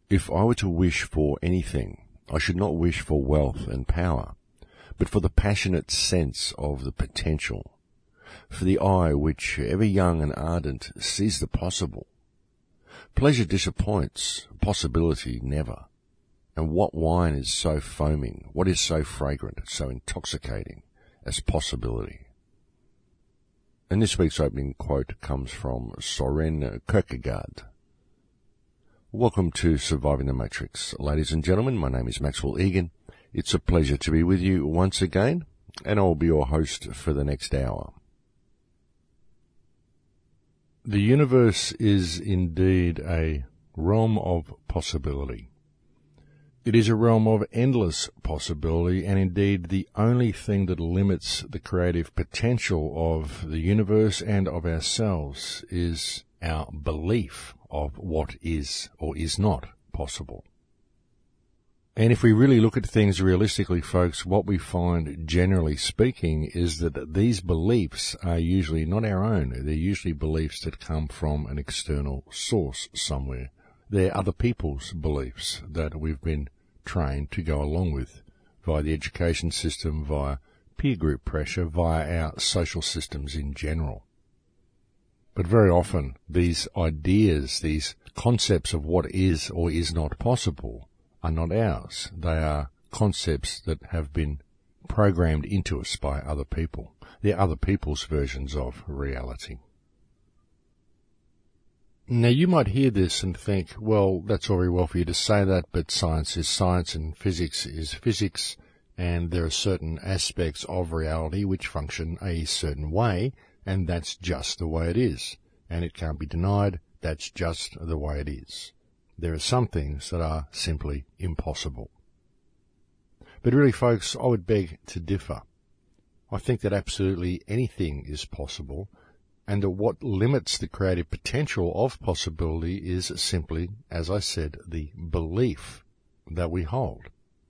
If I were to wish for anything, I should not wish for wealth and power, but for the passionate sense of the potential, for the eye which, ever young and ardent, sees the possible. Pleasure disappoints, possibility never. And what wine is so foaming, what is so fragrant, so intoxicating as possibility? And this week's opening quote comes from Soren Kierkegaard. Welcome to Surviving the Matrix. Ladies and gentlemen, my name is Maxwell Egan. It's a pleasure to be with you once again, and I'll be your host for the next hour. The universe is indeed a realm of possibility. It is a realm of endless possibility, and indeed the only thing that limits the creative potential of the universe and of ourselves is our belief of what is or is not possible. And if we really look at things realistically, folks, what we find, generally speaking, is that these beliefs are usually not our own. They're usually beliefs that come from an external source somewhere. They're other people's beliefs that we've been trained to go along with via the education system, via peer group pressure, via our social systems in general. But very often these ideas, these concepts of what is or is not possible are not ours. They are concepts that have been programmed into us by other people. They're other people's versions of reality. Now, you might hear this and think, well, that's all very well for you to say that, but science is science and physics is physics, and there are certain aspects of reality which function a certain way, and that's just the way it is. And it can't be denied, that's just the way it is. There are some things that are simply impossible. But really, folks, I would beg to differ. I think that absolutely anything is possible, and that what limits the creative potential of possibility is simply, as I said, the belief that we hold.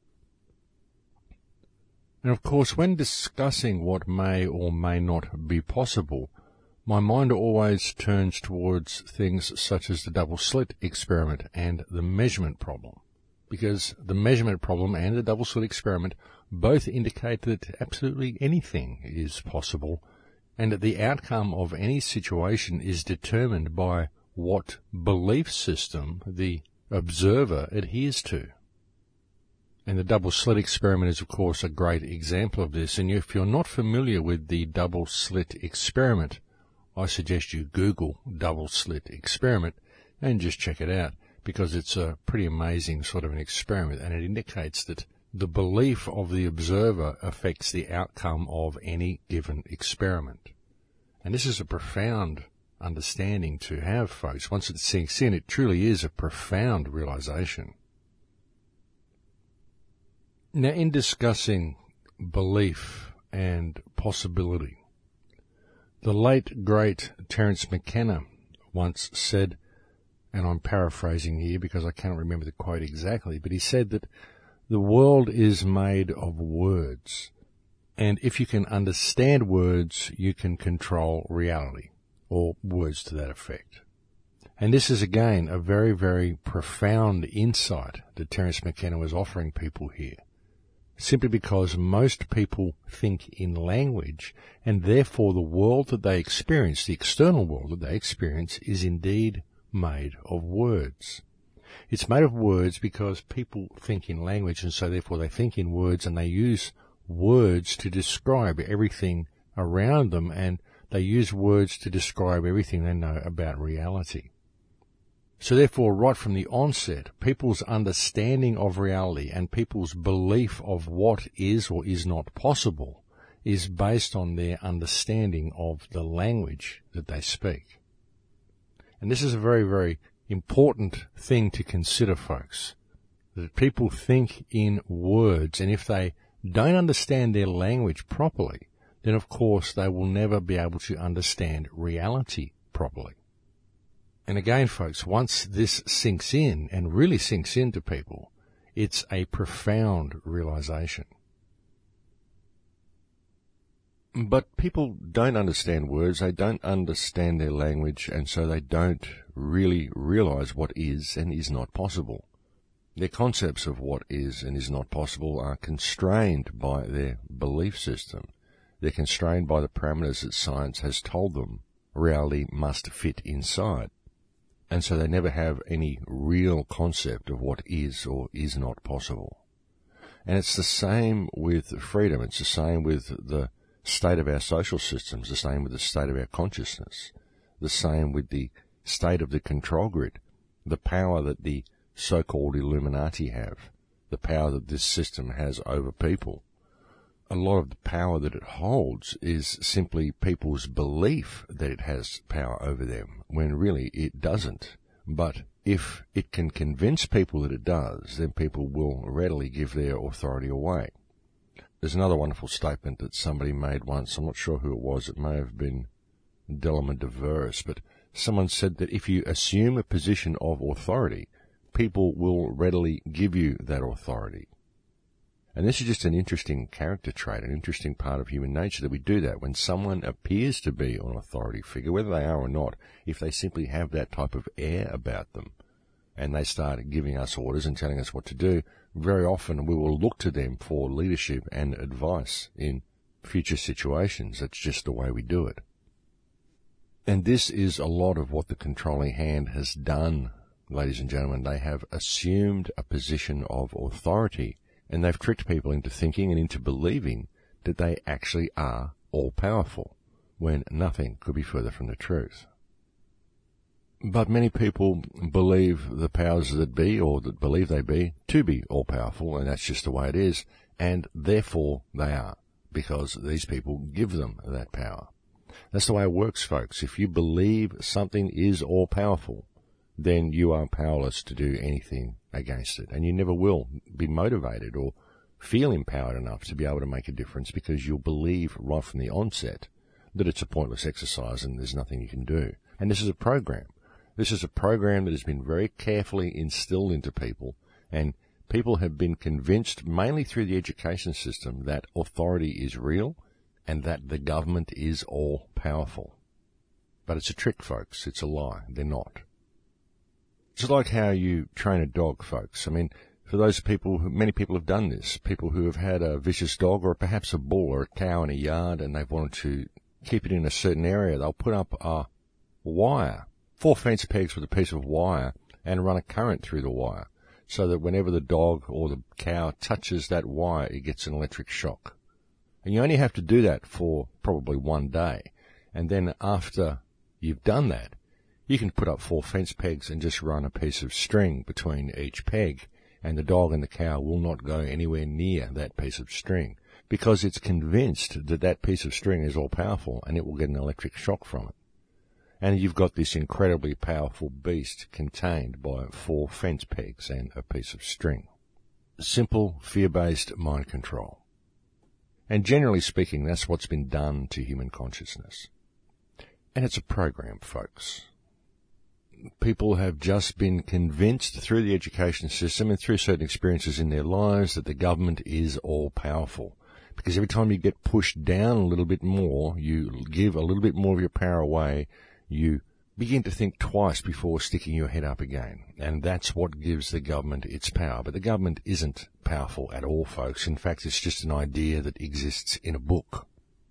And of course, when discussing what may or may not be possible, my mind always turns towards things such as the double-slit experiment and the measurement problem, because the measurement problem and the double-slit experiment both indicate that absolutely anything is possible, and that the outcome of any situation is determined by what belief system the observer adheres to. And the double-slit experiment is, of course, a great example of this. And if you're not familiar with the double-slit experiment, I suggest you Google double-slit experiment and just check it out, because it's a pretty amazing sort of an experiment, and it indicates that the belief of the observer affects the outcome of any given experiment. And this is a profound understanding to have, folks. Once it sinks in, it truly is a profound realization. Now, in discussing belief and possibility, the late, great Terence McKenna once said, and I'm paraphrasing here because I can't remember the quote exactly, but he said that the world is made of words, and if you can understand words, you can control reality, or words to that effect. And this is, again, a very, very profound insight that Terence McKenna was offering people here, simply because most people think in language, and therefore the world that they experience, the external world that they experience, is indeed made of words. It's made of words because people think in language, and so therefore they think in words, and they use words to describe everything around them, and they use words to describe everything they know about reality. So therefore, right from the onset, people's understanding of reality and people's belief of what is or is not possible is based on their understanding of the language that they speak. And this is a very, very important thing to consider, folks, that people think in words, and if they don't understand their language properly, then of course they will never be able to understand reality properly. And again, folks, once this sinks in, and really sinks into people, it's a profound realization. But people don't understand words, they don't understand their language, and so they don't really realize what is and is not possible. Their concepts of what is and is not possible are constrained by their belief system. They're constrained by the parameters that science has told them reality must fit inside. And so they never have any real concept of what is or is not possible. And it's the same with freedom. It's the same with the state of our social systems, the same with the state of our consciousness, the same with the state of the control grid, the power that the so-called Illuminati have, the power that this system has over people. A lot of the power that it holds is simply people's belief that it has power over them, when really it doesn't. But if it can convince people that it does, then people will readily give their authority away. There's another wonderful statement that somebody made once. I'm not sure who it was. It may have been Delama Deveris, but someone said that if you assume a position of authority, people will readily give you that authority. And this is just an interesting character trait, an interesting part of human nature, that we do that. When someone appears to be an authority figure, whether they are or not, if they simply have that type of air about them, and they start giving us orders and telling us what to do, very often we will look to them for leadership and advice in future situations. That's just the way we do it. And this is a lot of what the controlling hand has done, ladies and gentlemen. They have assumed a position of authority, and they've tricked people into thinking and into believing that they actually are all-powerful, when nothing could be further from the truth. But many people believe the powers that be, or that believe they be, to be all-powerful, and that's just the way it is, and therefore they are, because these people give them that power. That's the way it works, folks. If you believe something is all-powerful, then you are powerless to do anything against it, and you never will be motivated or feel empowered enough to be able to make a difference, because you'll believe right from the onset that it's a pointless exercise and there's nothing you can do. And this is a program. This is a program that has been very carefully instilled into people, and people have been convinced, mainly through the education system, that authority is real and that the government is all-powerful. But it's a trick, folks. It's a lie. They're not. It's like how you train a dog, folks. I mean, for those people, many people have done this, people who have had a vicious dog or perhaps a bull or a cow in a yard, and they've wanted to keep it in a certain area. They'll put up a wire, 4 fence pegs with a piece of wire, and run a current through the wire, so that whenever the dog or the cow touches that wire, it gets an electric shock. And you only have to do that for probably one day. And then after you've done that, you can put up 4 fence pegs and just run a piece of string between each peg, and the dog and the cow will not go anywhere near that piece of string, because it's convinced that that piece of string is all-powerful and it will get an electric shock from it. And you've got this incredibly powerful beast contained by 4 fence pegs and a piece of string. Simple, fear-based mind control. And generally speaking, that's what's been done to human consciousness. And it's a program, folks. People have just been convinced through the education system and through certain experiences in their lives that the government is all-powerful. Because every time you get pushed down a little bit more, you give a little bit more of your power away, you begin to think twice before sticking your head up again. And that's what gives the government its power. But the government isn't powerful at all, folks. In fact, it's just an idea that exists in a book.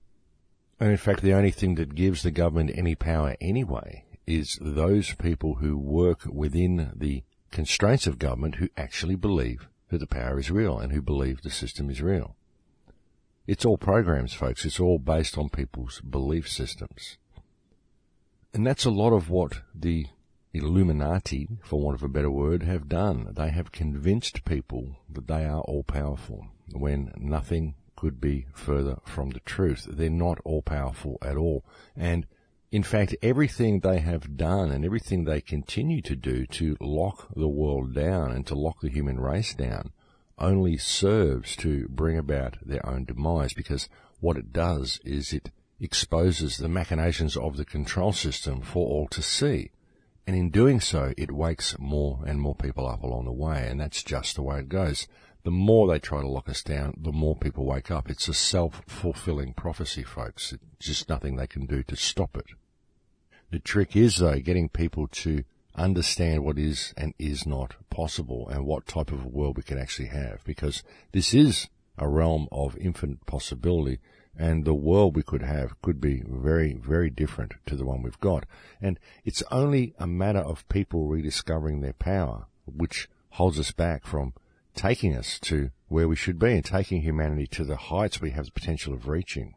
And in fact, the only thing that gives the government any power anyway is those people who work within the constraints of government who actually believe that the power is real and who believe the system is real. It's all programs, folks. It's all based on people's belief systems. And that's a lot of what the Illuminati, for want of a better word, have done. They have convinced people that they are all-powerful when nothing could be further from the truth. They're not all-powerful at all. And in fact, everything they have done and everything they continue to do to lock the world down and to lock the human race down only serves to bring about their own demise, because what it does is it exposes the machinations of the control system for all to see. And in doing so, it wakes more and more people up along the way, and that's just the way it goes. The more they try to lock us down, the more people wake up. It's a self-fulfilling prophecy, folks. It's just nothing they can do to stop it. The trick is, though, getting people to understand what is and is not possible and what type of a world we can actually have, because this is a realm of infinite possibility, and the world we could have could be very, very different to the one we've got. And it's only a matter of people rediscovering their power, which holds us back from taking us to where we should be and taking humanity to the heights we have the potential of reaching.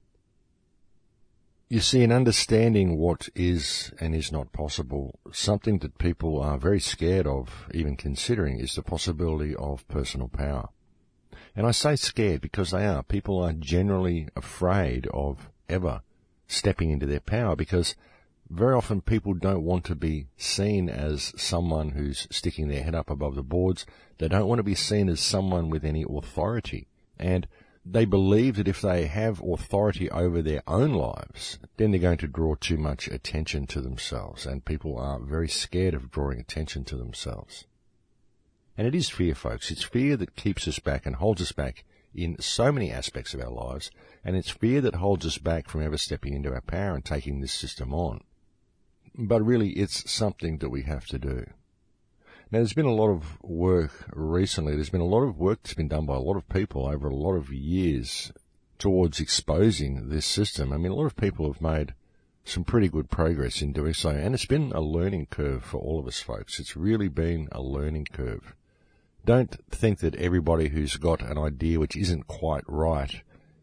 You see, in understanding what is and is not possible, something that people are very scared of even considering is the possibility of personal power. And I say scared because they are. People are generally afraid of ever stepping into their power, because very often people don't want to be seen as someone who's sticking their head up above the boards. They don't want to be seen as someone with any authority. And they believe that if they have authority over their own lives, then they're going to draw too much attention to themselves. And people are very scared of drawing attention to themselves. And it is fear, folks. It's fear that keeps us back and holds us back in so many aspects of our lives. And it's fear that holds us back from ever stepping into our power and taking this system on. But really, it's something that we have to do. Now, there's been a lot of work recently. There's been a lot of work that's been done by a lot of people over a lot of years towards exposing this system. I mean, a lot of people have made some pretty good progress in doing so. And it's been a learning curve for all of us, folks. It's really been a learning curve. Don't think that everybody who's got an idea which isn't quite right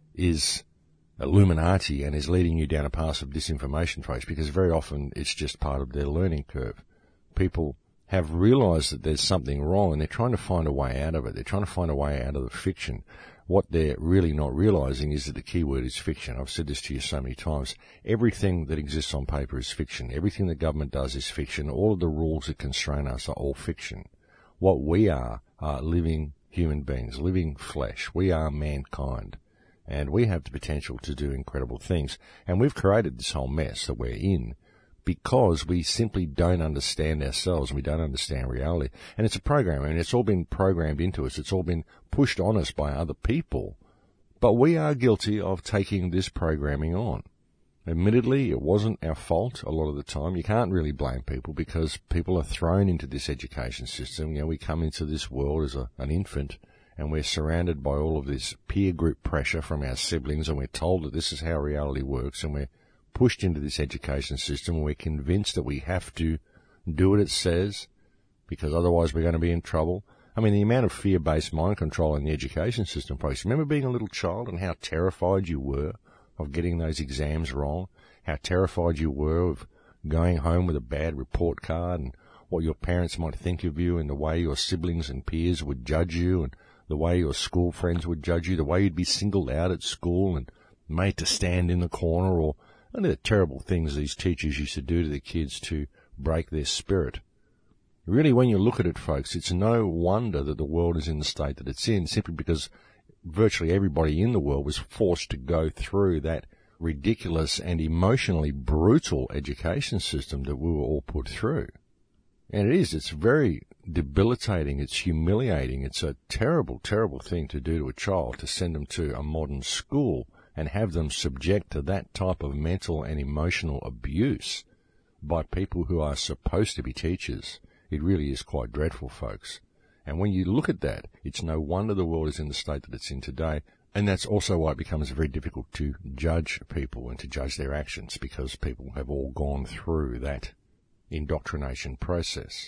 is Illuminati and is leading you down a path of disinformation, folks, because very often it's just part of their learning curve. People have realized that there's something wrong and they're trying to find a way out of it. They're trying to find a way out of the fiction. What they're really not realizing is that the key word is fiction. I've said this to you so many times. Everything that exists on paper is fiction. Everything the government does is fiction. All of the rules that constrain us are all fiction. What we are living human beings, living flesh. We are mankind. And we have the potential to do incredible things. And we've created this whole mess that we're in because we simply don't understand ourselves and we don't understand reality. And it's a program, and it's all been programmed into us. It's all been pushed on us by other people. But we are guilty of taking this programming on. Admittedly, it wasn't our fault a lot of the time. You can't really blame people because people are thrown into this education system. You know, we come into this world as an infant, and we're surrounded by all of this peer group pressure from our siblings, and we're told that this is how reality works, and we're pushed into this education system, and we're convinced that we have to do what it says, because otherwise we're going to be in trouble. I mean, the amount of fear-based mind control in the education system, folks. Remember being a little child and how terrified you were of getting those exams wrong, how terrified you were of going home with a bad report card, and what your parents might think of you, and the way your siblings and peers would judge you, and the way your school friends would judge you, the way you'd be singled out at school and made to stand in the corner, or only the terrible things these teachers used to do to the kids to break their spirit. Really, when you look at it, folks, it's no wonder that the world is in the state that it's in, simply because virtually everybody in the world was forced to go through that ridiculous and emotionally brutal education system that we were all put through. And it's very debilitating, it's humiliating, it's a terrible, terrible thing to do to a child, to send them to a modern school and have them subject to that type of mental and emotional abuse by people who are supposed to be teachers. It really is quite dreadful, folks. And when you look at that, it's no wonder the world is in the state that it's in today. And that's also why it becomes very difficult to judge people and to judge their actions, because people have all gone through that indoctrination process.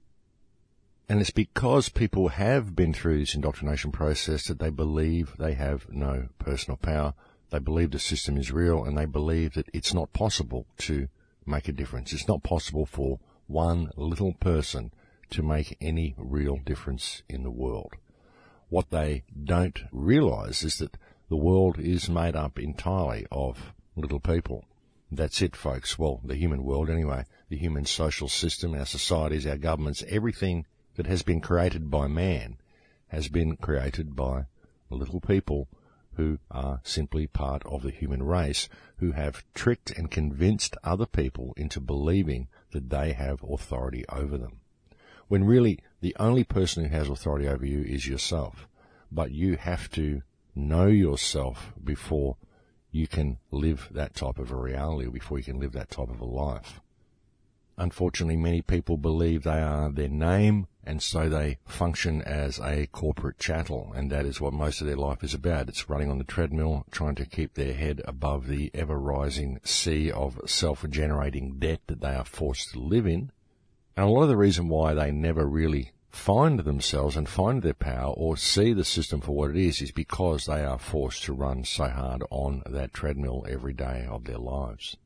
And it's because people have been through this indoctrination process that they believe they have no personal power. They believe the system is real, and they believe that it's not possible to make a difference. It's not possible for one little person to make any real difference in the world. What they don't realize is that the world is made up entirely of little people. That's it, folks. Well, the human world anyway. The human social system, our societies, our governments, everything that has been created by man has been created by little people who are simply part of the human race, who have tricked and convinced other people into believing that they have authority over them. When really the only person who has authority over you is yourself. But you have to know yourself before you can live that type of a reality, before you can live that type of a life. unfortunately, many people believe they are their name, and so they function as a corporate chattel, and that is what most of their life is about. It's running on the treadmill, trying to keep their head above the ever-rising sea of self-generating debt that they are forced to live in. And a lot of the reason why they never really find themselves and find their power or see the system for what it is because they are forced to run so hard on that treadmill every day of their lives.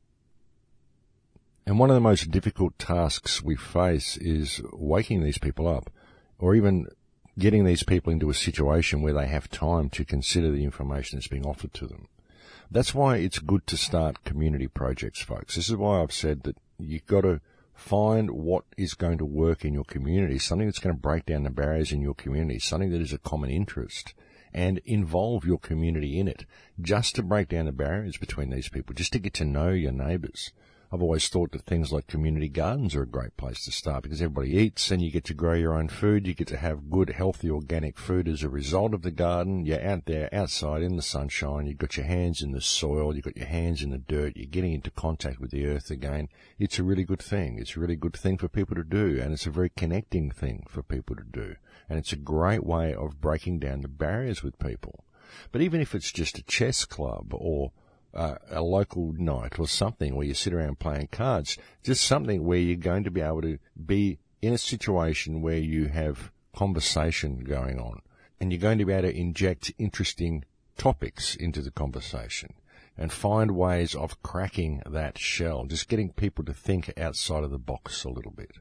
And one of the most difficult tasks we face is waking these people up, or even getting these people into a situation where they have time to consider the information that's being offered to them. That's why it's good to start community projects, folks. This is why I've said that you've got to find what is going to work in your community, something that's going to break down the barriers in your community, something that is a common interest, and involve your community in it, just to break down the barriers between these people, just to get to know your neighbours. I've always thought that things like community gardens are a great place to start because everybody eats and you get to grow your own food. You get to have good, healthy, organic food as a result of the garden. You're out there, outside in the sunshine. You've got your hands in the soil. You've got your hands in the dirt. You're getting into contact with the earth again. It's a really good thing. It's a really good thing for people to do, and it's a very connecting thing for people to do. And it's a great way of breaking down the barriers with people. But even if it's just a chess club or a local night or something where you sit around playing cards, just something where you're going to be able to be in a situation where you have conversation going on and you're going to be able to inject interesting topics into the conversation and find ways of cracking that shell, just getting people to think outside of the box a little bit.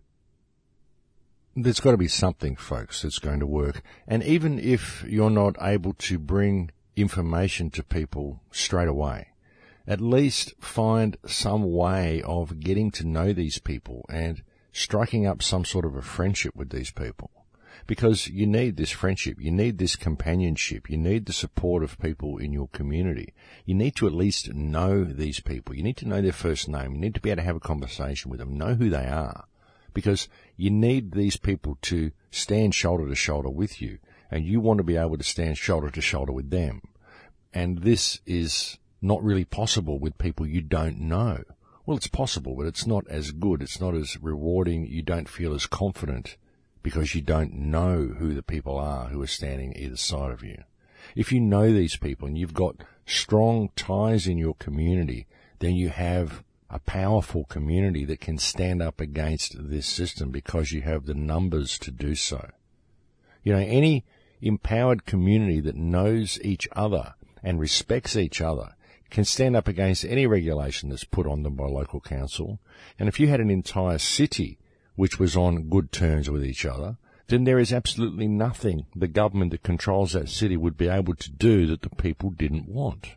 There's got to be something, folks, that's going to work. And even if you're not able to bring information to people straight away, at least find some way of getting to know these people and striking up some sort of a friendship with these people. Because you need this friendship, you need this companionship, you need the support of people in your community. You need to at least know these people. You need to know their first name. You need to be able to have a conversation with them, know who they are. Because you need these people to stand shoulder to shoulder with you, and you want to be able to stand shoulder to shoulder with them. And this is not really possible with people you don't know. Well, it's possible, but it's not as good. It's not as rewarding. You don't feel as confident because you don't know who the people are who are standing either side of you. If you know these people and you've got strong ties in your community, then you have a powerful community that can stand up against this system because you have the numbers to do so. You know, any empowered community that knows each other and respects each other can stand up against any regulation that's put on them by local council. And if you had an entire city which was on good terms with each other, then there is absolutely nothing the government that controls that city would be able to do that the people didn't want.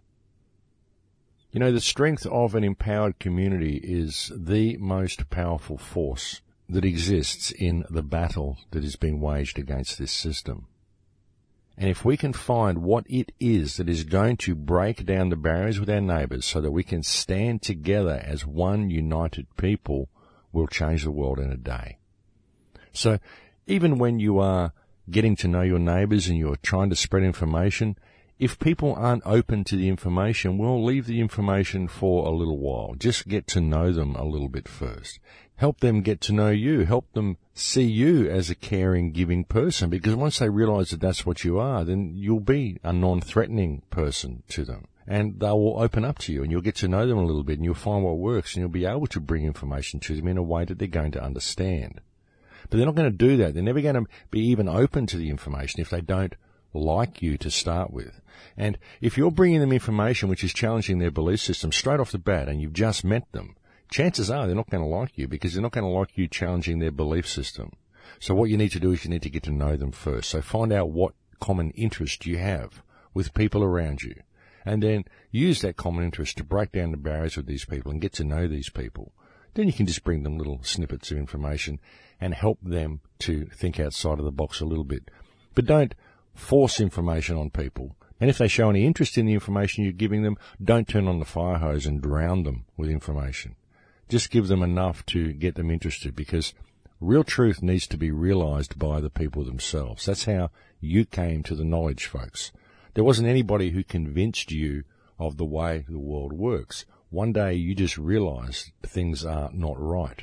You know, the strength of an empowered community is the most powerful force that exists in the battle that is being waged against this system. And if we can find what it is that is going to break down the barriers with our neighbours so that we can stand together as one united people, we'll change the world in a day. So even when you are getting to know your neighbours and you're trying to spread information, if people aren't open to the information, we'll leave the information for a little while. Just get to know them a little bit first. Help them get to know you. Help them see you as a caring, giving person, because once they realise that that's what you are, then you'll be a non-threatening person to them. And they will open up to you and you'll get to know them a little bit and you'll find what works and you'll be able to bring information to them in a way that they're going to understand. But they're not going to do that. They're never going to be even open to the information if they don't like you to start with. And if you're bringing them information which is challenging their belief system straight off the bat and you've just met them, chances are they're not going to like you because they're not going to like you challenging their belief system. So what you need to do is you need to get to know them first. So find out what common interest you have with people around you. And then use that common interest to break down the barriers with these people and get to know these people. Then you can just bring them little snippets of information and help them to think outside of the box a little bit. But don't force information on people. And if they show any interest in the information you're giving them, don't turn on the fire hose and drown them with information. Just give them enough to get them interested, because real truth needs to be realised by the people themselves. That's how you came to the knowledge, folks. There wasn't anybody who convinced you of the way the world works. One day you just realised things are not right.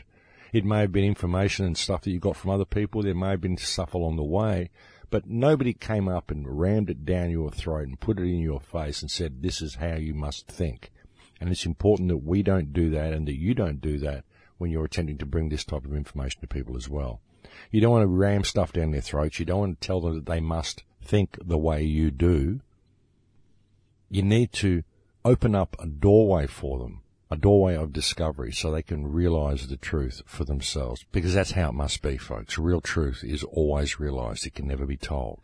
It may have been information and stuff that you got from other people. There may have been stuff along the way, but nobody came up and rammed it down your throat and put it in your face and said, this is how you must think. And it's important that we don't do that and that you don't do that when you're attempting to bring this type of information to people as well. You don't want to ram stuff down their throats. You don't want to tell them that they must think the way you do. You need to open up a doorway for them, a doorway of discovery, so they can realize the truth for themselves. Because that's how it must be, folks. Real truth is always realized. It can never be told.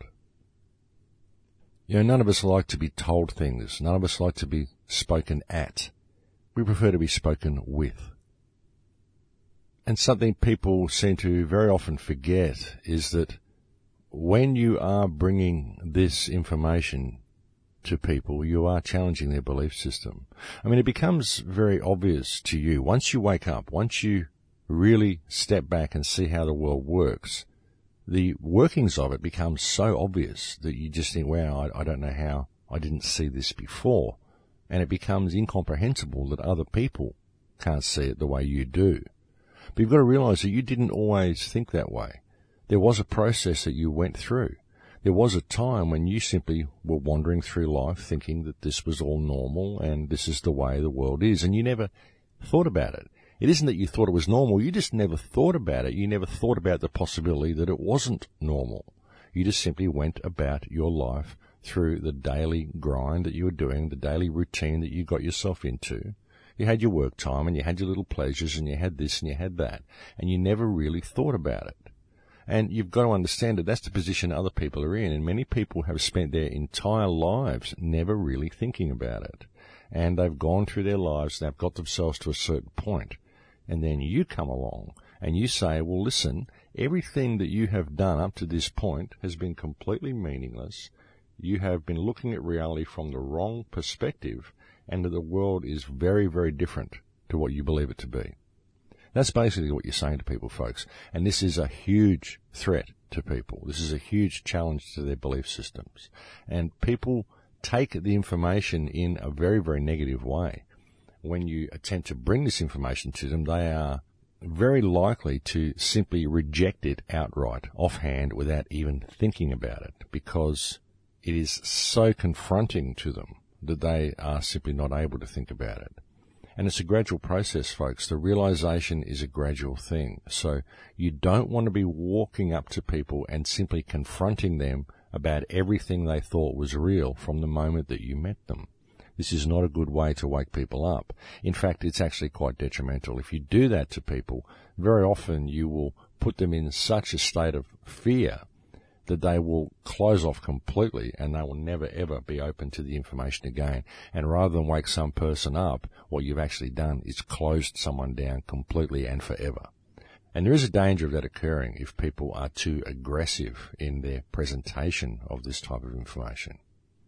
None of us like to be told things. None of us like to be spoken at. We prefer to be spoken with. And something people seem to very often forget is that when you are bringing this information to people, you are challenging their belief system. I mean, it becomes very obvious to you. Once you wake up, once you really step back and see how the world works, the workings of it become so obvious that you just think, wow, I don't know how I didn't see this before. And it becomes incomprehensible that other people can't see it the way you do. But you've got to realize that you didn't always think that way. There was a process that you went through. There was a time when you simply were wandering through life thinking that this was all normal and this is the way the world is, and you never thought about it. It isn't that you thought it was normal, you just never thought about it. You never thought about the possibility that it wasn't normal. You just simply went about your life through the daily grind that you were doing, the daily routine that you got yourself into. You had your work time and you had your little pleasures and you had this and you had that, and you never really thought about it. And you've got to understand that that's the position other people are in, and many people have spent their entire lives never really thinking about it. And they've gone through their lives, they've got themselves to a certain point, and then you come along and you say, well, listen, everything that you have done up to this point has been completely meaningless. You have been looking at reality from the wrong perspective, and that the world is very, very different to what you believe it to be. That's basically what you're saying to people, folks. And this is a huge threat to people. This is a huge challenge to their belief systems. And people take the information in a very, very negative way. When you attempt to bring this information to them, they are very likely to simply reject it outright, offhand, without even thinking about it, because it is so confronting to them that they are simply not able to think about it. And it's a gradual process, folks. The realization is a gradual thing. So you don't want to be walking up to people and simply confronting them about everything they thought was real from the moment that you met them. This is not a good way to wake people up. In fact, it's actually quite detrimental. If you do that to people, very often you will put them in such a state of fear that they will close off completely and they will never ever be open to the information again. And rather than wake some person up, what you've actually done is closed someone down completely and forever. And there is a danger of that occurring if people are too aggressive in their presentation of this type of information.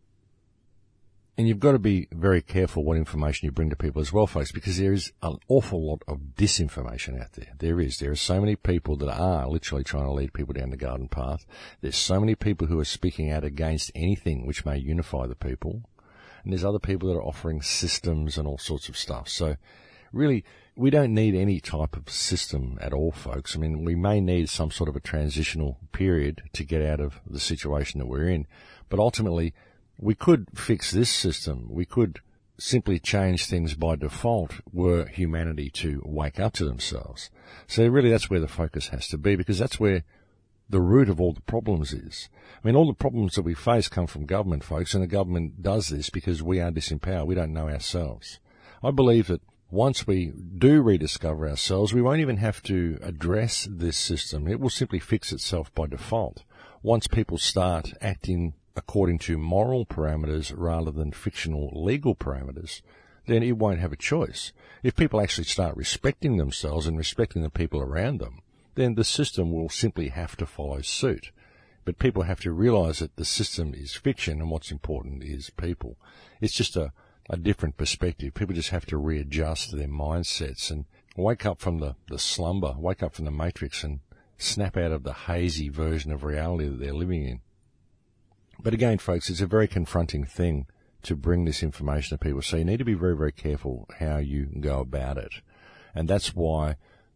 And you've got to be very careful what information you bring to people as well, folks, because there is an awful lot of disinformation out there. There are so many people that are literally trying to lead people down the garden path. There's so many people who are speaking out against anything which may unify the people. And there's other people that are offering systems and all sorts of stuff. So really, we don't need any type of system at all, folks. I mean, we may need some sort of a transitional period to get out of the situation that we're in. But ultimately, we could fix this system. We could simply change things by default were humanity to wake up to themselves. So really that's where the focus has to be, because that's where the root of all the problems is. I mean, all the problems that we face come from government, folks, and the government does this because we are disempowered. We don't know ourselves. I believe that once we do rediscover ourselves, we won't even have to address this system. It will simply fix itself by default. Once people start acting according to moral parameters rather than fictional legal parameters, then it won't have a choice. If people actually start respecting themselves and respecting the people around them, then the system will simply have to follow suit. But people have to realize that the system is fiction and what's important is people. It's just a different perspective. People just have to readjust their mindsets and wake up from the slumber, wake up from the matrix and snap out of the hazy version of reality that they're living in. But again, folks, it's a very confronting thing to bring this information to people. So you need to be very, very careful how you go about it. And that's why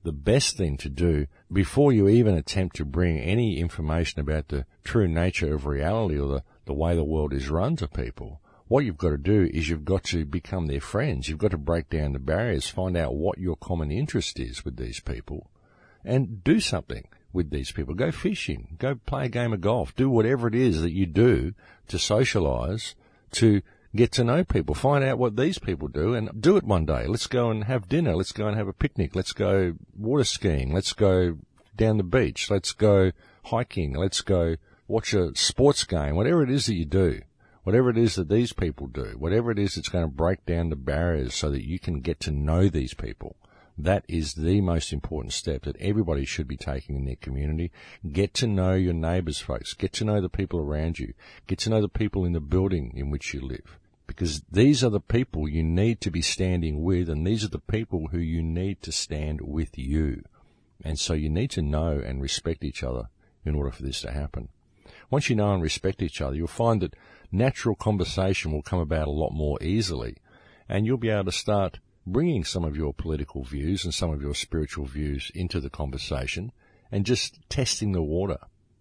the best thing to do before you even attempt to bring any information about the true nature of reality or the way the world is run to people. What you've got to do is you've got to become their friends. You've got to break down the barriers, find out what your common interest is with these people, and do something with these people. Go fishing, go play a game of golf, do whatever it is that you do to socialise, to get to know people, find out what these people do, and do it one day. Let's go and have dinner, let's go and have a picnic, let's go water skiing, let's go down the beach, let's go hiking, let's go watch a sports game, whatever it is that you do. Whatever it is that these people do, whatever it is that's going to break down the barriers so that you can get to know these people, that is the most important step that everybody should be taking in their community. Get to know your neighbours, folks. Get to know the people around you. Get to know the people in the building in which you live. Because these are the people you need to be standing with, and these are the people who you need to stand with you. And so you need to know and respect each other in order for this to happen. Once you know and respect each other, you'll find that natural conversation will come about a lot more easily, and you'll be able to start bringing some of your political views and some of your spiritual views into the conversation and just testing the water.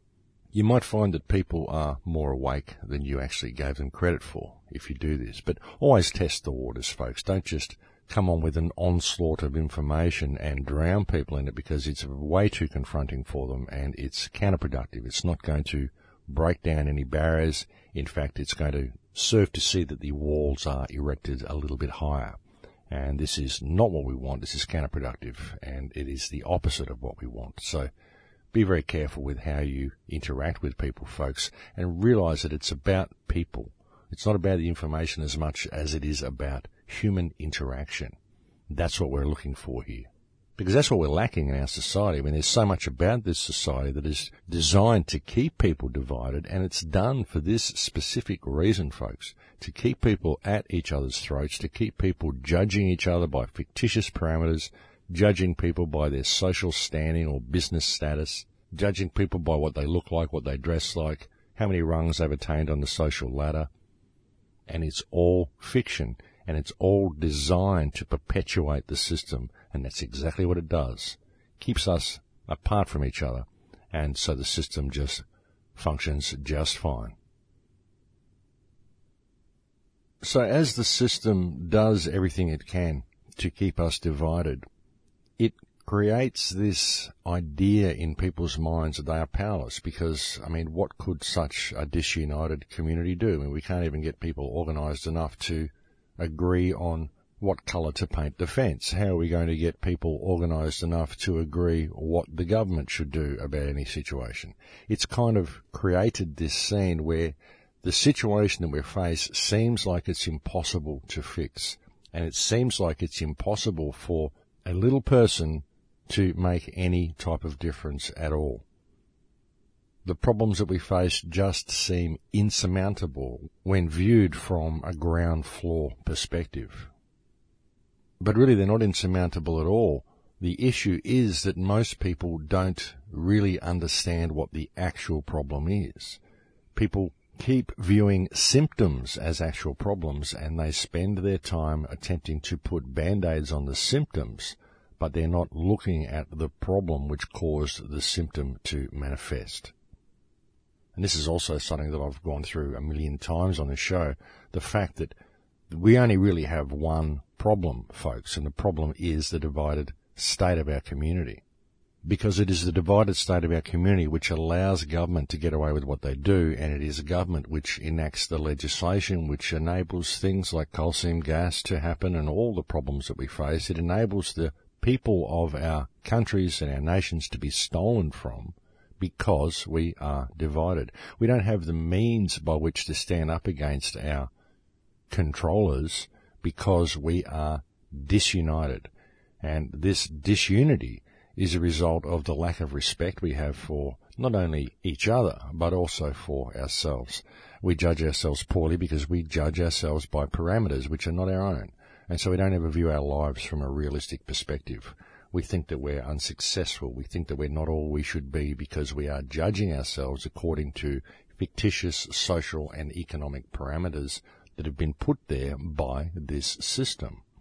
You might find that people are more awake than you actually gave them credit for if you do this, but always test the waters, folks. Don't just come on with an onslaught of information and drown people in it, because it's way too confronting for them and it's counterproductive. It's not going to break down any barriers. In fact, it's going to serve to see that the walls are erected a little bit higher. And this is not what we want. This is counterproductive, and it is the opposite of what we want. So be very careful with how you interact with people, folks, and realize that it's about people. It's not about the information as much as it is about human interaction. That's what we're looking for here. Because that's what we're lacking in our society. I mean, there's so much about this society that is designed to keep people divided, and it's done for this specific reason, folks, to keep people at each other's throats, to keep people judging each other by fictitious parameters, judging people by their social standing or business status, judging people by what they look like, what they dress like, how many rungs they've attained on the social ladder. And it's all fiction, and it's all designed to perpetuate the system. And that's exactly what it does. Keeps us apart from each other. And so the system just functions just fine. So as the system does everything it can to keep us divided, it creates this idea in people's minds that they are powerless. Because, I mean, what could such a disunited community do? I mean, we can't even get people organised enough to agree on what colour to paint the fence. How are we going to get people organised enough to agree what the government should do about any situation? It's kind of created this scene where the situation that we face seems like it's impossible to fix, and it seems like it's impossible for a little person to make any type of difference at all. The problems that we face just seem insurmountable when viewed from a ground floor perspective. But really, they're not insurmountable at all. The issue is that most people don't really understand what the actual problem is. People keep viewing symptoms as actual problems, and they spend their time attempting to put band-aids on the symptoms, but they're not looking at the problem which caused the symptom to manifest. And this is also something that I've gone through a million times on this show, the fact that we only really have one problem, folks, and the problem is the divided state of our community. Because it is the divided state of our community which allows government to get away with what they do, and it is government which enacts the legislation which enables things like coal seam gas to happen and all the problems that we face. It enables the people of our countries and our nations to be stolen from because we are divided. We don't have the means by which to stand up against our controllers because we are disunited. And this disunity is a result of the lack of respect we have for not only each other, but also for ourselves. We judge ourselves poorly because we judge ourselves by parameters which are not our own. And so we don't ever view our lives from a realistic perspective. We think that we're unsuccessful. We think that we're not all we should be because we are judging ourselves according to fictitious social and economic parameters that have been put there by this system.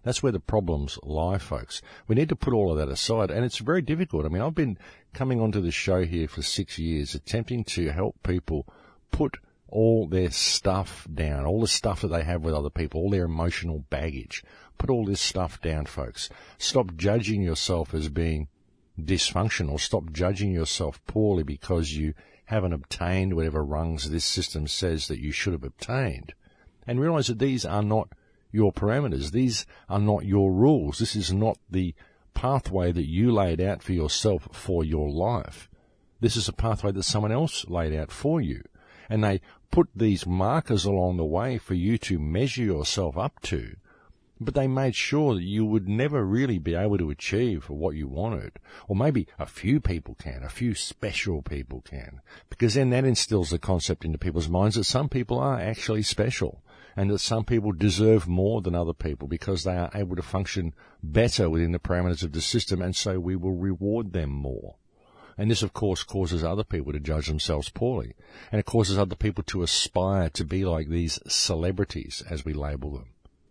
That's where the problems lie, folks. We need to put all of that aside, and it's very difficult. I mean, I've been coming onto the show here for 6 years, attempting to help people put all their stuff down, all the stuff that they have with other people, all their emotional baggage. Put all this stuff down, folks. Stop judging yourself as being dysfunctional. Stop judging yourself poorly because you haven't obtained whatever rungs this system says that you should have obtained. And realize that these are not your parameters. These are not your rules. This is not the pathway that you laid out for yourself for your life. This is a pathway that someone else laid out for you. And they put these markers along the way for you to measure yourself up to. But they made sure that you would never really be able to achieve what you wanted. Or maybe a few people can, a few special people can. Because then that instills the concept into people's minds that some people are actually special. And that some people deserve more than other people because they are able to function better within the parameters of the system, and so we will reward them more. And this, of course, causes other people to judge themselves poorly. And it causes other people to aspire to be like these celebrities, as we label them.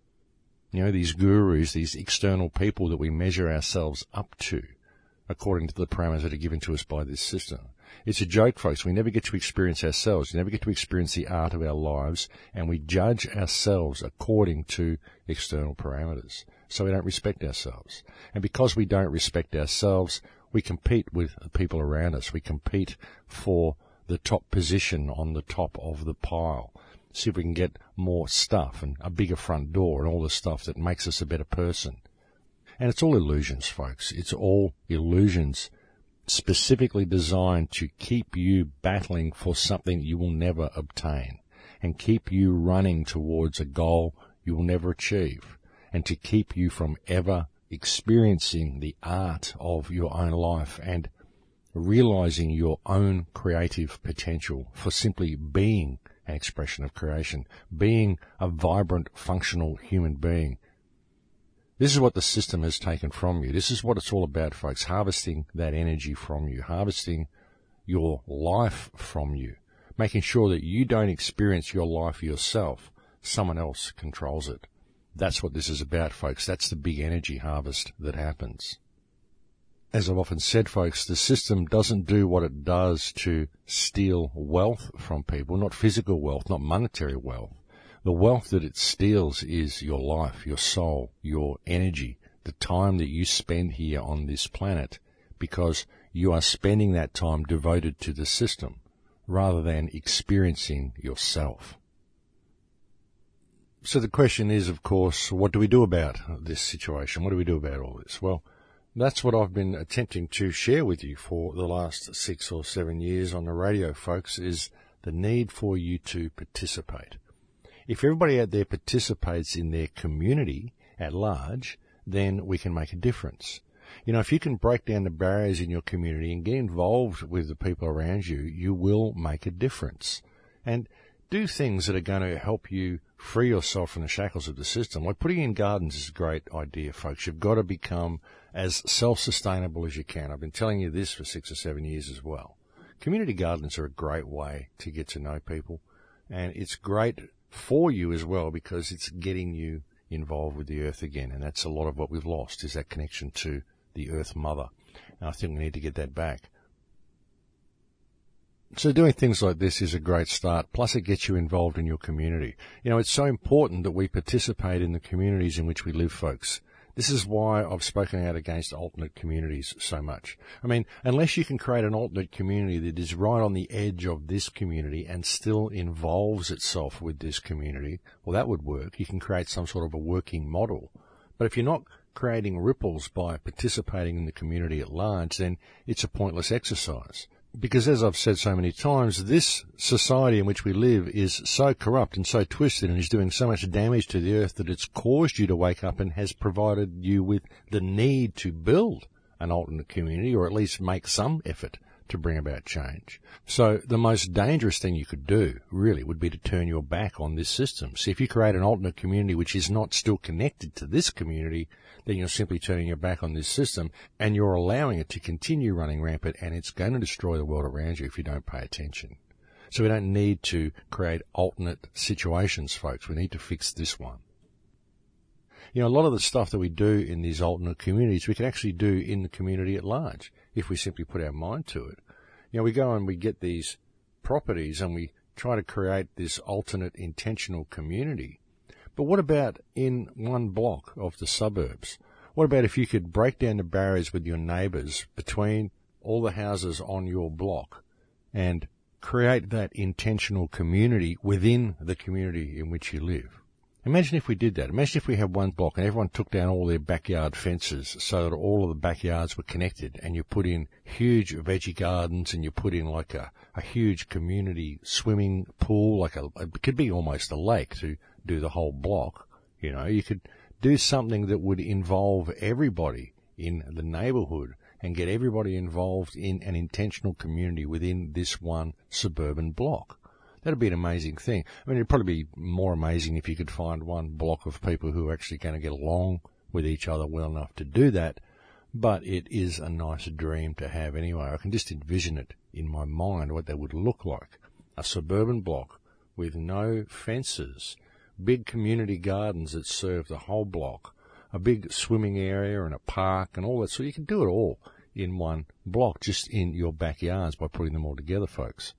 You know, these gurus, these external people that we measure ourselves up to, according to the parameters that are given to us by this system. It's a joke, folks. We never get to experience ourselves. We never get to experience the art of our lives, and we judge ourselves according to external parameters. So we don't respect ourselves. And because we don't respect ourselves, we compete with the people around us. We compete for the top position on the top of the pile. See if we can get more stuff and a bigger front door and all the stuff that makes us a better person. And it's all illusions, folks. It's all illusions specifically designed to keep you battling for something you will never obtain and keep you running towards a goal you will never achieve and to keep you from ever experiencing the art of your own life and realizing your own creative potential for simply being an expression of creation, being a vibrant, functional human being. This is what the system has taken from you. This is what it's all about, folks, harvesting that energy from you, harvesting your life from you, making sure that you don't experience your life yourself. Someone else controls it. That's what this is about, folks. That's the big energy harvest that happens. As I've often said, folks, the system doesn't do what it does to steal wealth from people, not physical wealth, not monetary wealth. The wealth that it steals is your life, your soul, your energy, the time that you spend here on this planet, because you are spending that time devoted to the system rather than experiencing yourself. So the question is, of course, what do we do about this situation? What do we do about all this? Well, that's what I've been attempting to share with you for the last 6 or 7 years on the radio, folks, is the need for you to participate. If everybody out there participates in their community at large, then we can make a difference. You know, if you can break down the barriers in your community and get involved with the people around you, you will make a difference. And do things that are going to help you free yourself from the shackles of the system. Like putting in gardens is a great idea, folks. You've got to become as self-sustainable as you can. I've been telling you this for 6 or 7 years as well. Community gardens are a great way to get to know people, and it's great for you as well because it's getting you involved with the earth again, and that's a lot of what we've lost, is that connection to the earth mother. And I think we need to get that back. So doing things like this is a great start, plus it gets you involved in your community. You know, it's so important that we participate in the communities in which we live, folks. This is why I've spoken out against alternate communities so much. I mean, unless you can create an alternate community that is right on the edge of this community and still involves itself with this community, well, that would work. You can create some sort of a working model. But if you're not creating ripples by participating in the community at large, then it's a pointless exercise. Because as I've said so many times, this society in which we live is so corrupt and so twisted and is doing so much damage to the earth that it's caused you to wake up and has provided you with the need to build an alternate community, or at least make some effort to bring about change. So the most dangerous thing you could do, really, would be to turn your back on this system. See, if you create an alternate community which is not still connected to this community, then you're simply turning your back on this system and you're allowing it to continue running rampant, and it's going to destroy the world around you if you don't pay attention. So we don't need to create alternate situations, folks. We need to fix this one. You know, a lot of the stuff that we do in these alternate communities, we can actually do in the community at large if we simply put our mind to it. You know, we go and we get these properties and we try to create this alternate intentional community. But what about in one block of the suburbs? What about if you could break down the barriers with your neighbours between all the houses on your block and create that intentional community within the community in which you live? Imagine if we did that. Imagine if we had one block and everyone took down all their backyard fences so that all of the backyards were connected, and you put in huge veggie gardens and you put in like a huge community swimming pool, it could be almost a lake to do the whole block. You know, you could do something that would involve everybody in the neighbourhood and get everybody involved in an intentional community within this one suburban block. That'd be an amazing thing. I mean, it'd probably be more amazing if you could find one block of people who are actually going to get along with each other well enough to do that. But it is a nice dream to have anyway. I can just envision it in my mind, what that would look like. A suburban block with no fences, big community gardens that serve the whole block, a big swimming area and a park and all that. So you can do it all in one block, just in your backyards by putting them all together, folks.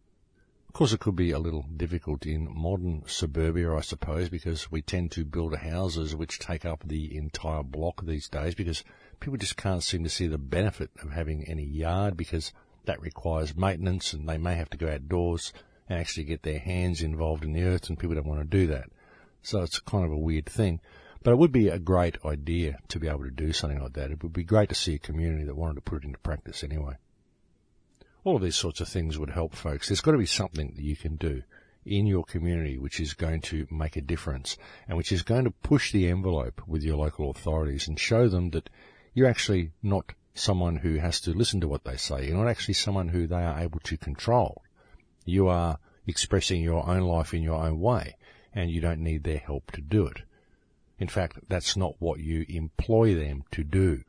Of course, it could be a little difficult in modern suburbia, I suppose, because we tend to build houses which take up the entire block these days, because people just can't seem to see the benefit of having any yard, because that requires maintenance and they may have to go outdoors and actually get their hands involved in the earth, and people don't want to do that. So it's kind of a weird thing. But it would be a great idea to be able to do something like that. It would be great to see a community that wanted to put it into practice anyway. All of these sorts of things would help, folks. There's got to be something that you can do in your community which is going to make a difference and which is going to push the envelope with your local authorities and show them that you're actually not someone who has to listen to what they say. You're not actually someone who they are able to control. You are expressing your own life in your own way, and you don't need their help to do it. In fact, that's not what you employ them to do.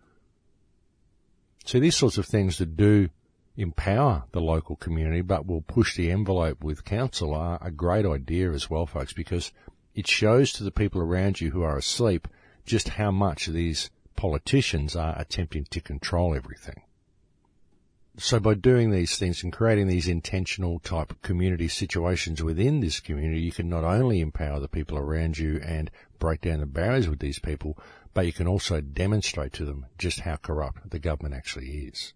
So these sorts of things that do empower the local community but will push the envelope with council are a great idea as well, folks, because it shows to the people around you who are asleep just how much these politicians are attempting to control everything. So by doing these things and creating these intentional type community situations within this community, you can not only empower the people around you and break down the barriers with these people, but you can also demonstrate to them just how corrupt the government actually is.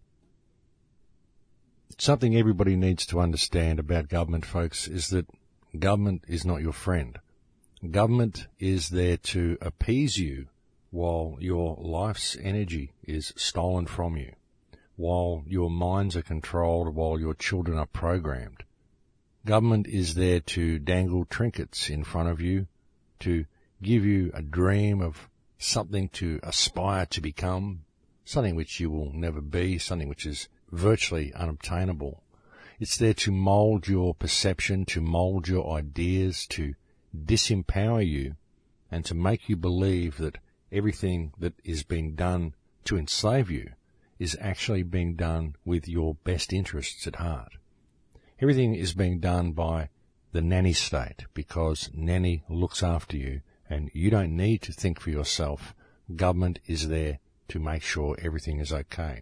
Something everybody needs to understand about government, folks, is that government is not your friend. Government is there to appease you while your life's energy is stolen from you, while your minds are controlled, while your children are programmed. Government is there to dangle trinkets in front of you, to give you a dream of something to aspire to become, something which you will never be, something which is virtually unobtainable. It's there to mould your perception, to mould your ideas, to disempower you, and to make you believe that everything that is being done to enslave you is actually being done with your best interests at heart. Everything is being done by the nanny state because nanny looks after you and you don't need to think for yourself. Government is there to make sure everything is okay.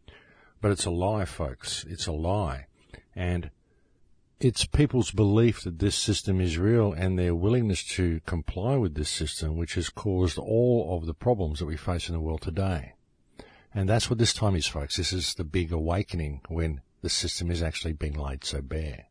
But it's a lie, folks. It's a lie. And it's people's belief that this system is real and their willingness to comply with this system which has caused all of the problems that we face in the world today. And that's what this time is, folks. This is the big awakening when the system is actually being laid so bare.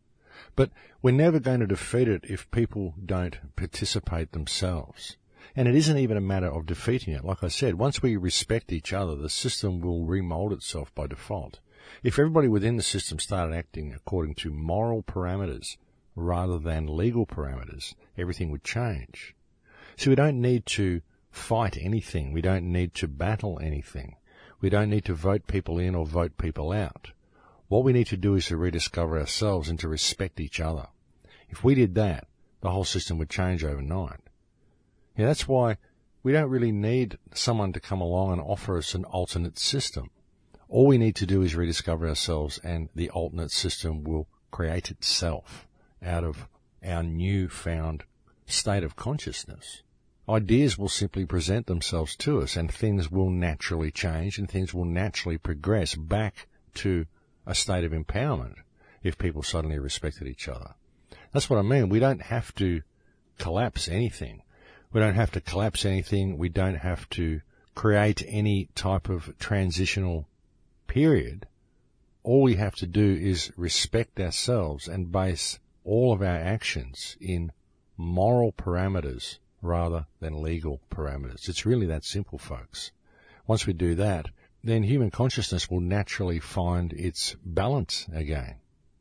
But we're never going to defeat it if people don't participate themselves. And it isn't even a matter of defeating it. Like I said, once we respect each other, the system will remold itself by default. If everybody within the system started acting according to moral parameters rather than legal parameters, everything would change. So we don't need to fight anything. We don't need to battle anything. We don't need to vote people in or vote people out. What we need to do is to rediscover ourselves and to respect each other. If we did that, the whole system would change overnight. Yeah, that's why we don't really need someone to come along and offer us an alternate system. All we need to do is rediscover ourselves, and the alternate system will create itself out of our newfound state of consciousness. ideas will simply present themselves to us, and things will naturally change, and things will naturally progress back to a state of empowerment if people suddenly respected each other. That's what I mean. We don't have to collapse anything. We don't have to collapse anything. We don't have to create any type of transitional period. All we have to do is respect ourselves and base all of our actions in moral parameters rather than legal parameters. It's really that simple, folks. Once we do that, then human consciousness will naturally find its balance again.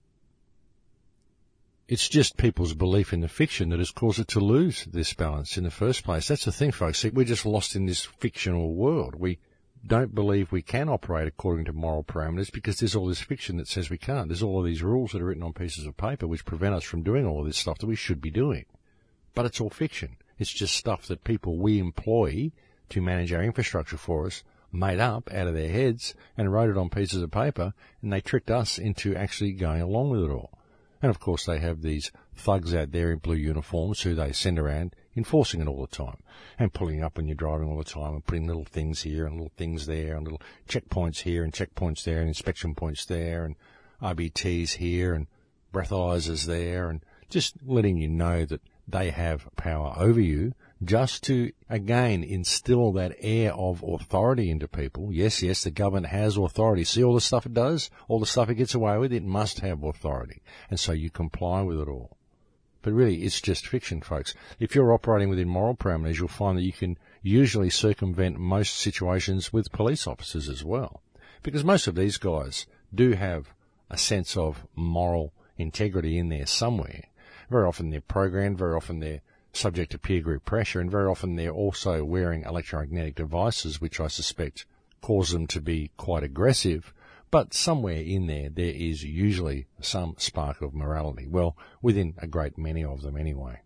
It's just people's belief in the fiction that has caused it to lose this balance in the first place. That's the thing, folks. See, we're just lost in this fictional world. We don't believe we can operate according to moral parameters because there's all this fiction that says we can't. There's all of these rules that are written on pieces of paper which prevent us from doing all of this stuff that we should be doing. But it's all fiction. It's just stuff that people we employ to manage our infrastructure for us made up out of their heads and wrote it on pieces of paper, and they tricked us into actually going along with it all. And of course they have these thugs out there in blue uniforms who they send around enforcing it all the time and pulling up when you're driving all the time and putting little things here and little things there and little checkpoints here and checkpoints there and inspection points there and RBTs here and breathalyzers there, and just letting you know that they have power over you, just to, again, instill that air of authority into people. Yes, the government has authority. See all the stuff it does? All the stuff it gets away with? It must have authority. And so you comply with it all. But really, it's just fiction, folks. If you're operating within moral parameters, you'll find that you can usually circumvent most situations with police officers as well. Because most of these guys do have a sense of moral integrity in there somewhere. Very often they're programmed, very often they're subject to peer group pressure, and very often they're also wearing electromagnetic devices, which I suspect cause them to be quite aggressive. But somewhere in there is usually some spark of morality. Well, within a great many of them anyway.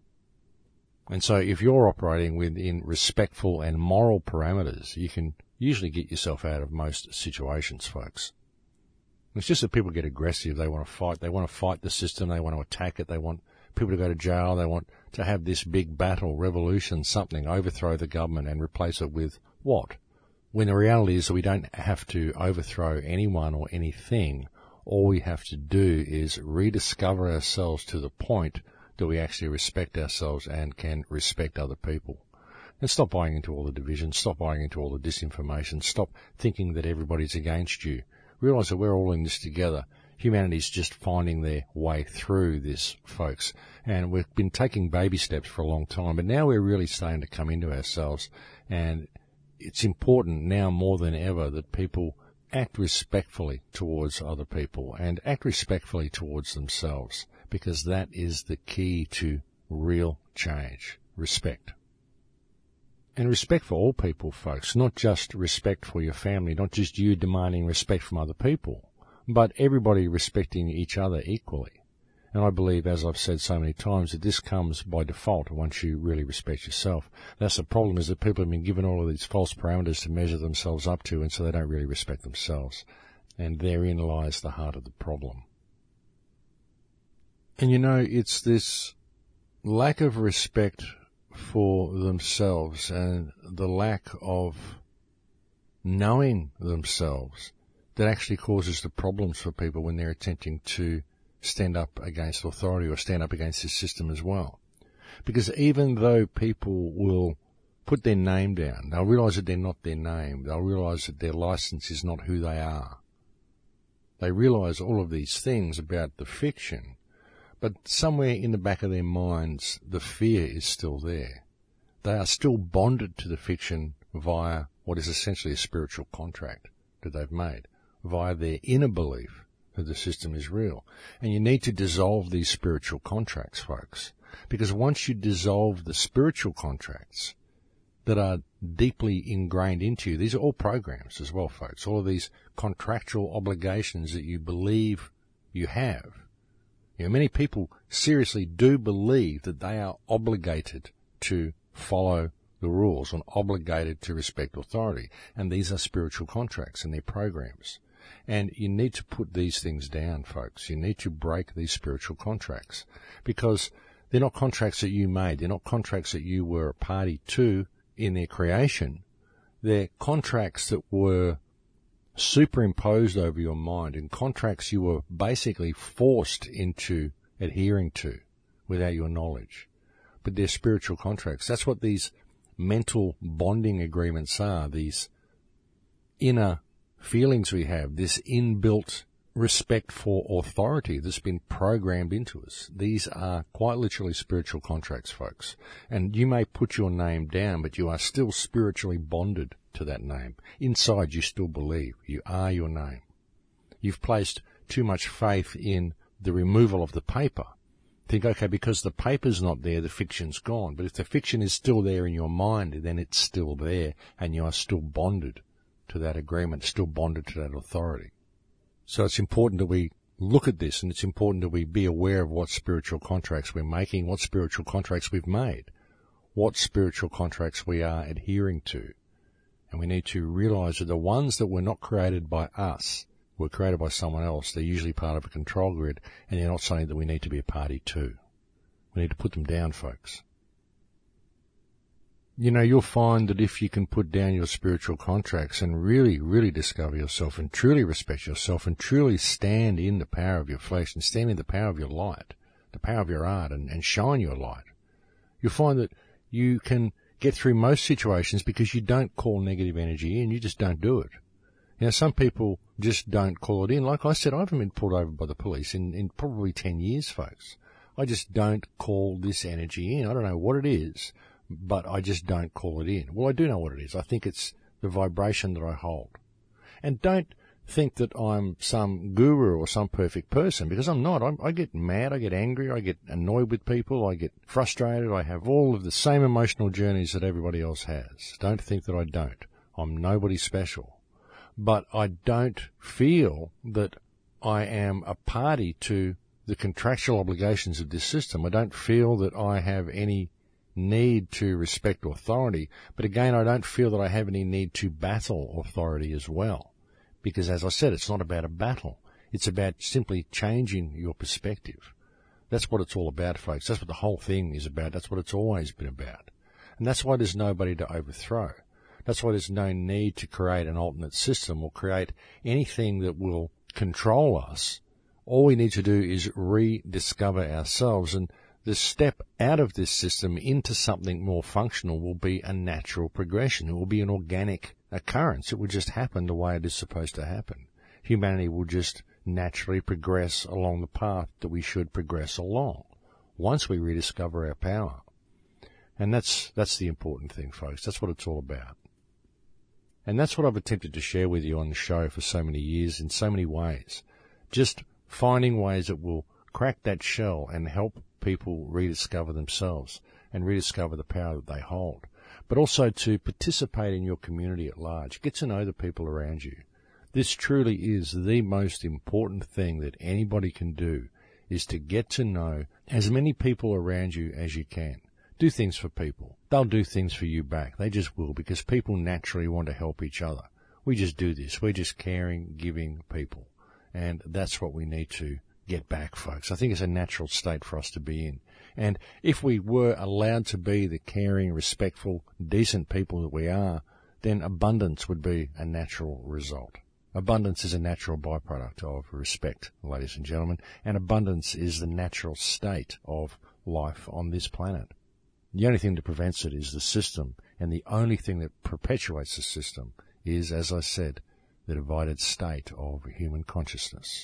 And so if you're operating within respectful and moral parameters, you can usually get yourself out of most situations, folks. It's just that people get aggressive. They want to fight. They want to fight the system. They want to attack it. They want people to go to jail. They want to have this big battle, revolution, something, overthrow the government and replace it with what? When the reality is that we don't have to overthrow anyone or anything. All we have to do is rediscover ourselves to the point that we actually respect ourselves and can respect other people. And stop buying into all the division, stop buying into all the disinformation, stop thinking that everybody's against you. Realize that we're all in this together. Humanity's just finding their way through this, folks. And we've been taking baby steps for a long time, but now we're really starting to come into ourselves. And it's important now more than ever that people act respectfully towards other people and act respectfully towards themselves, because that is the key to real change. Respect. And respect for all people, folks, not just respect for your family, not just you demanding respect from other people, but everybody respecting each other equally. And I believe, as I've said so many times, that this comes by default once you really respect yourself. That's the problem, is that people have been given all of these false parameters to measure themselves up to, and so they don't really respect themselves. And therein lies the heart of the problem. And you know, it's this lack of respect for themselves and the lack of knowing themselves that actually causes the problems for people when they're attempting to stand up against authority or stand up against this system as well. Because even though people will put their name down, they'll realise that they're not their name. They'll realise that their licence is not who they are. They realise all of these things about the fiction, but somewhere in the back of their minds, the fear is still there. They are still bonded to the fiction via what is essentially a spiritual contract that they've made, via their inner belief that the system is real. And you need to dissolve these spiritual contracts, folks, because once you dissolve the spiritual contracts that are deeply ingrained into you, these are all programs as well, folks, all of these contractual obligations that you believe you have. You know, many people seriously do believe that they are obligated to follow the rules and obligated to respect authority. And these are spiritual contracts and they're programs. And you need to put these things down, folks. You need to break these spiritual contracts, because They're not contracts that you made. They're not contracts that you were a party to in their creation. They're contracts that were superimposed over your mind, and contracts you were basically forced into adhering to without your knowledge. But they're spiritual contracts. That's what these mental bonding agreements are, these inner feelings we have, this inbuilt respect for authority that's been programmed into us. These are quite literally spiritual contracts, folks. And you may put your name down, but you are still spiritually bonded to that name. Inside, you still believe you are your name. You've placed too much faith in the removal of the paper. Think, okay, because the paper's not there, the fiction's gone. But if the fiction is still there in your mind, then it's still there, and you are still bonded to that agreement, still bonded to that authority. So it's important that we look at this, and it's important that we be aware of what spiritual contracts we're making, what spiritual contracts we've made, what spiritual contracts we are adhering to. And we need to realize that the ones that were not created by us were created by someone else. They're usually part of a control grid, and they're not something that we need to be a party to. We need to put them down, folks. You know, you'll find that if you can put down your spiritual contracts and really, really discover yourself and truly respect yourself and truly stand in the power of your flesh and stand in the power of your light, the power of your art, and shine your light, you'll find that you can get through most situations because you don't call negative energy in. You just don't do it. You know, some people just don't call it in. Like I said, I haven't been pulled over by the police in probably 10 years, folks. I just don't call this energy in. I don't know what it is, but I just don't call it in. Well, I do know what it is. I think it's the vibration that I hold. And don't think that I'm some guru or some perfect person, because I'm not. I get mad, I get angry, I get annoyed with people, I get frustrated. I have all of the same emotional journeys that everybody else has. Don't think that I don't. I'm nobody special. But I don't feel that I am a party to the contractual obligations of this system. I don't feel that I have any need to respect authority, but again, I don't feel that I have any need to battle authority as well, because as I said, it's not about a battle. It's about simply changing your perspective. That's what it's all about, folks. That's what the whole thing is about. That's what it's always been about. And that's why there's nobody to overthrow. That's why there's no need to create an alternate system or create anything that will control us. All we need to do is rediscover ourselves, and the step out of this system into something more functional will be a natural progression. It will be an organic occurrence. It will just happen the way it is supposed to happen. Humanity will just naturally progress along the path that we should progress along once we rediscover our power. And that's the important thing, folks. That's what it's all about. And that's what I've attempted to share with you on the show for so many years in so many ways. Just finding ways that will crack that shell and help people rediscover themselves and rediscover the power that they hold, but also to participate in your community at large. Get to know the people around you. This truly is the most important thing that anybody can do, is to get to know as many people around you as you can. Do things for people. They'll do things for you back. They just will, because people naturally want to help each other. We just do this. We're just caring, giving people. And that's what we need to get back, folks. I think it's a natural state for us to be in. And if we were allowed to be the caring, respectful, decent people that we are, then abundance would be a natural result. Abundance is a natural byproduct of respect, ladies and gentlemen, and abundance is the natural state of life on this planet. The only thing that prevents it is the system, and the only thing that perpetuates the system is, as I said, the divided state of human consciousness.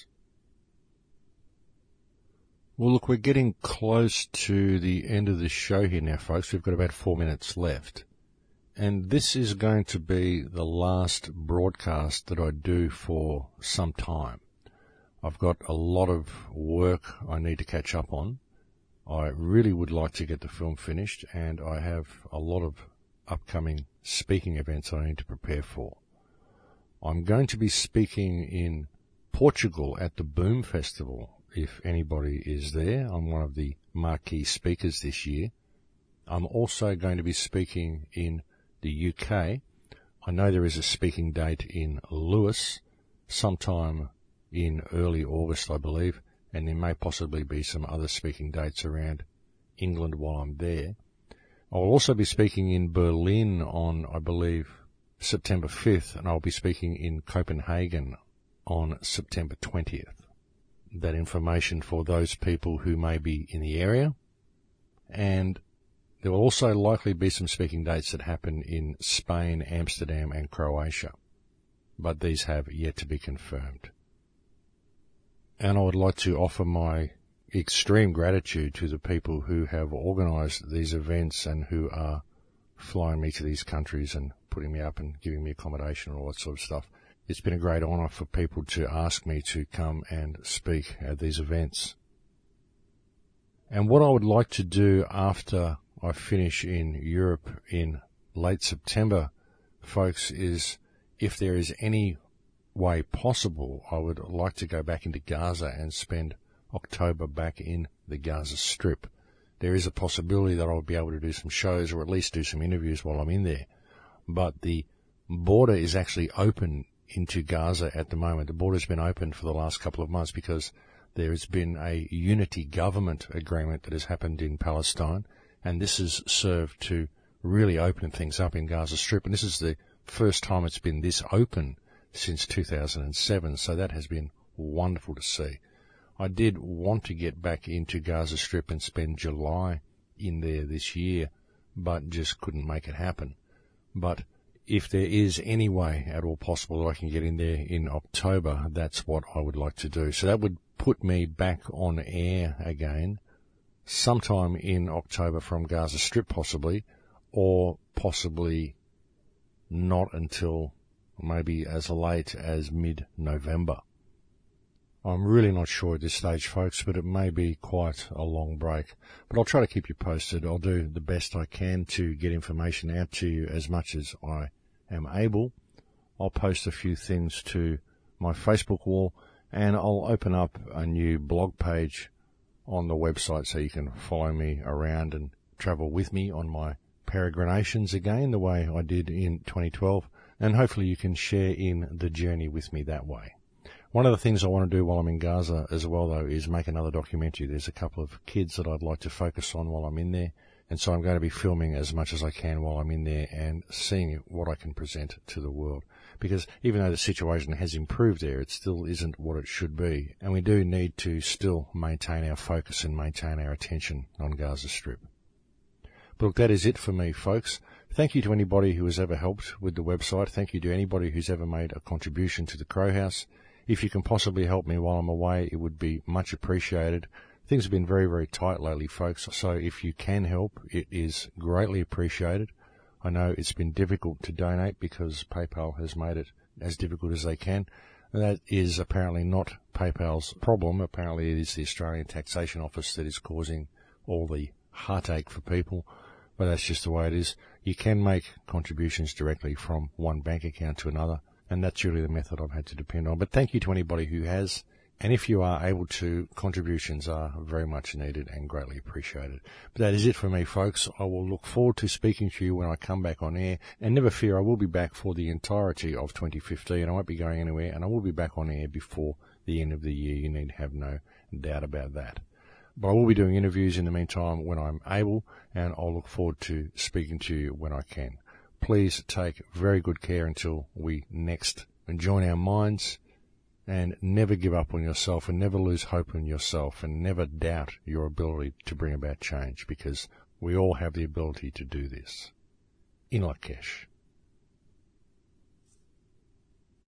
Well, look, we're getting close to the end of this show here now, folks. We've got about 4 minutes left. And this is going to be the last broadcast that I do for some time. I've got a lot of work I need to catch up on. I really would like to get the film finished, and I have a lot of upcoming speaking events I need to prepare for. I'm going to be speaking in Portugal at the Boom Festival. If anybody is there, I'm one of the marquee speakers this year. I'm also going to be speaking in the UK. I know there is a speaking date in Lewis sometime in early August, I believe, and there may possibly be some other speaking dates around England while I'm there. I'll also be speaking in Berlin on, I believe, September 5th, and I'll be speaking in Copenhagen on September 20th. That information for those people who may be in the area. And there will also likely be some speaking dates that happen in Spain, Amsterdam, and Croatia. But these have yet to be confirmed. And I would like to offer my extreme gratitude to the people who have organised these events and who are flying me to these countries and putting me up and giving me accommodation and all that sort of stuff. It's been a great honour for people to ask me to come and speak at these events. And what I would like to do after I finish in Europe in late September, folks, is if there is any way possible, I would like to go back into Gaza and spend October back in the Gaza Strip. There is a possibility that I'll be able to do some shows or at least do some interviews while I'm in there. But the border is actually open into Gaza at the moment. The border's been open for the last couple of months because there has been a unity government agreement that has happened in Palestine, and this has served to really open things up in Gaza Strip. And this is the first time it's been this open since 2007, so that has been wonderful to see. I did want to get back into Gaza Strip and spend July in there this year, but just couldn't make it happen. But if there is any way at all possible that I can get in there in October, that's what I would like to do. So that would put me back on air again sometime in October from Gaza Strip possibly, or possibly not until maybe as late as mid-November. I'm really not sure at this stage, folks, but it may be quite a long break. But I'll try to keep you posted. I'll do the best I can to get information out to you as much as I am able. I'll post a few things to my Facebook wall, and I'll open up a new blog page on the website so you can follow me around and travel with me on my peregrinations again, the way I did in 2012, and hopefully you can share in the journey with me that way. One of the things I want to do while I'm in Gaza as well, though, is make another documentary. There's a couple of kids that I'd like to focus on while I'm in there, and so I'm going to be filming as much as I can while I'm in there and seeing what I can present to the world. Because even though the situation has improved there, it still isn't what it should be, and we do need to still maintain our focus and maintain our attention on Gaza Strip. But look, that is it for me, folks. Thank you to anybody who has ever helped with the website. Thank you to anybody who's ever made a contribution to the Crow House. If you can possibly help me while I'm away, it would be much appreciated. Things have been very, very tight lately, folks, so if you can help, it is greatly appreciated. I know it's been difficult to donate because PayPal has made it as difficult as they can. That is apparently not PayPal's problem. Apparently it is the Australian Taxation Office that is causing all the heartache for people, but that's just the way it is. You can make contributions directly from one bank account to another, and that's really the method I've had to depend on. But thank you to anybody who has, and if you are able to, contributions are very much needed and greatly appreciated. But that is it for me, folks. I will look forward to speaking to you when I come back on air, and never fear, I will be back for the entirety of 2015. I won't be going anywhere, and I will be back on air before the end of the year. You need have no doubt about that. But I will be doing interviews in the meantime when I'm able, and I'll look forward to speaking to you when I can. Please take very good care until we next join our minds, and never give up on yourself, and never lose hope in yourself, and never doubt your ability to bring about change, because we all have the ability to do this. In Lakesh.